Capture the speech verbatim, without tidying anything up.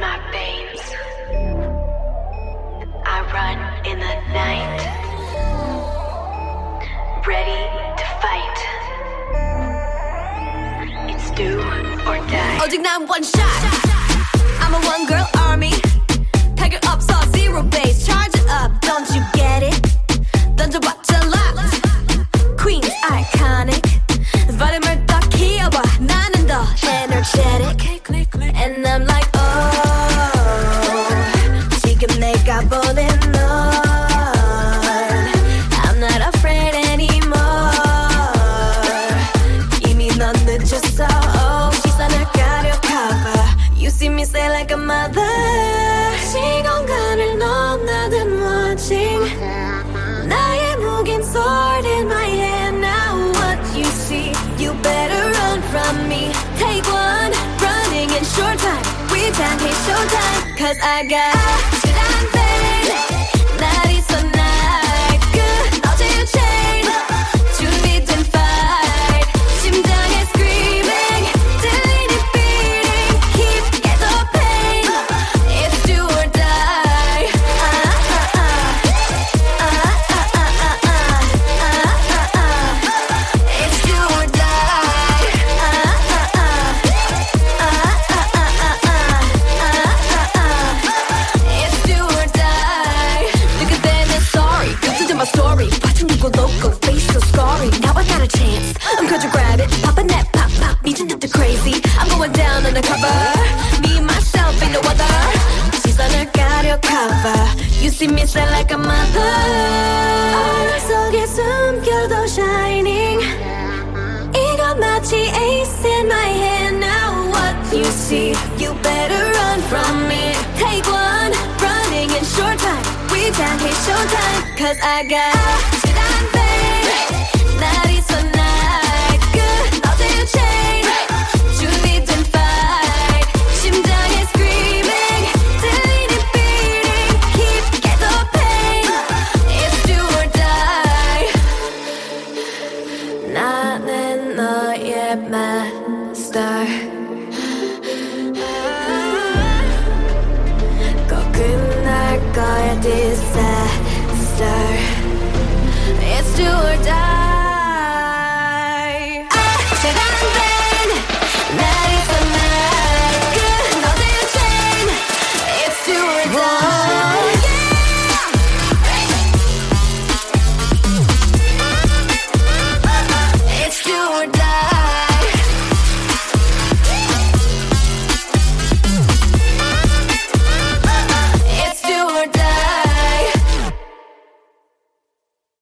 my veins. I run in the night, ready to fight. It's do or die. 오직 난 one shot. I'm a one girl army. Pack it up, so zero base. Charge it up, don't you get it? 던져봤자 locked. Queen's iconic. Volume을 더 키워봐. 나는 더 energetic. And I'm like, oh, 지금 내가 보낸 널. I'm not afraid anymore. 이미 넌 늦었어. Oh, 시선을 가려 cover. You see me say like a mother. 시공간을 넘나든 watching. 나의 무긴 sword in my hand. Now what you see, you better run from me. Take one, running in short time. We can't hit showtime. Cause I got 아찔한 pain. 날 있어 night. 끊어질 chain. 준비된 fight. 심장에 screaming. 들리는 beating. Keep get the pain. It's do or die. Ah, ah, ah. Ah, ah, ah, ah, ah. Ah, ah, ah. It's do or die. Ah, ah, ah. Ah, ah, ah, ah, ah. Ah, ah, ah. It's do or die. Look at that, it's sorry. Listen to my story. Watching you go loco, face so scarring. Now I got a chance. I'm going to grab it. Popping that pop pop, beating it to crazy. I'm going down undercover. Me myself ain't no other. 시선을 가려 cover. You see me say like a mother. 어둠 속에 숨겨도 shining. 이건 마치 ace in my hand. Now what you see, you better run from me. Take one, running in short time. We can't hit showtime. Cause I got 아찔한 pain. 날 있어 night. 끊어질 chain. 준비된 fight. 심장에 screaming. 들리는 beating. Keep get the pain. It's do or die. 나는 너의 master. 꼭 끝날 거야 disaster. It's do or die.